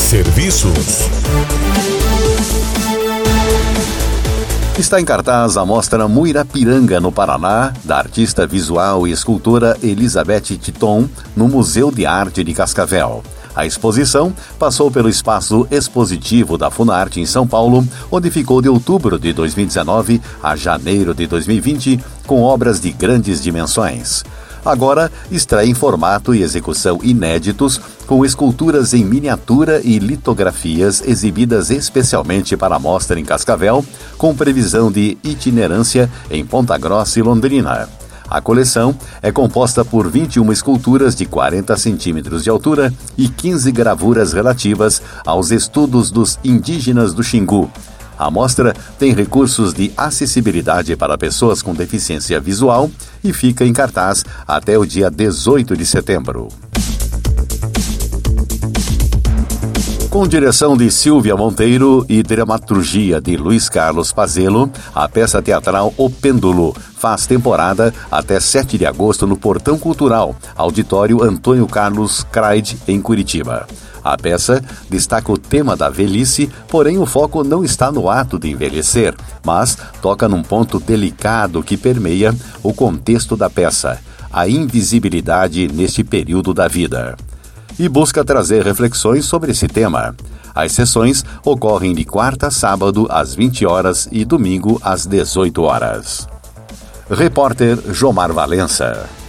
Serviços. Está em cartaz a mostra Muirapiranga, no Paraná, da artista visual e escultora Elizabeth Titon, no Museu de Arte de Cascavel. A exposição passou pelo espaço expositivo da Funarte em São Paulo, onde ficou de outubro de 2019 a janeiro de 2020, com obras de grandes dimensões. Agora estreia em formato e execução inéditos, com esculturas em miniatura e litografias exibidas especialmente para a mostra em Cascavel, com previsão de itinerância em Ponta Grossa e Londrina. A coleção é composta por 21 esculturas de 40 centímetros de altura e 15 gravuras relativas aos estudos dos indígenas do Xingu. A mostra tem recursos de acessibilidade para pessoas com deficiência visual e fica em cartaz até o dia 18 de setembro. Com direção de Silvia Monteiro e dramaturgia de Luiz Carlos Pazello, a peça teatral O Pêndulo faz temporada até 7 de agosto no Portão Cultural, Auditório Antônio Carlos Craide, em Curitiba. A peça destaca o tema da velhice, porém o foco não está no ato de envelhecer, mas toca num ponto delicado que permeia o contexto da peça, a invisibilidade neste período da vida. E busca trazer reflexões sobre esse tema. As sessões ocorrem de quarta a sábado às 20 horas e domingo às 18 horas. Repórter Jomar Valença.